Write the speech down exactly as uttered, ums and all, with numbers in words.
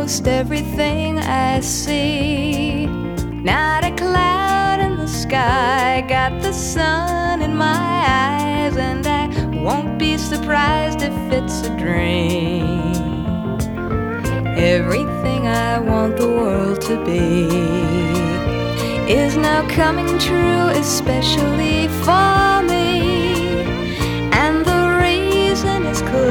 almost everything I see. Not a cloud in the sky, got the sun in my eyes, and I won't be surprised if it's a dream. Everything I want the world to be is now coming true, especially for me.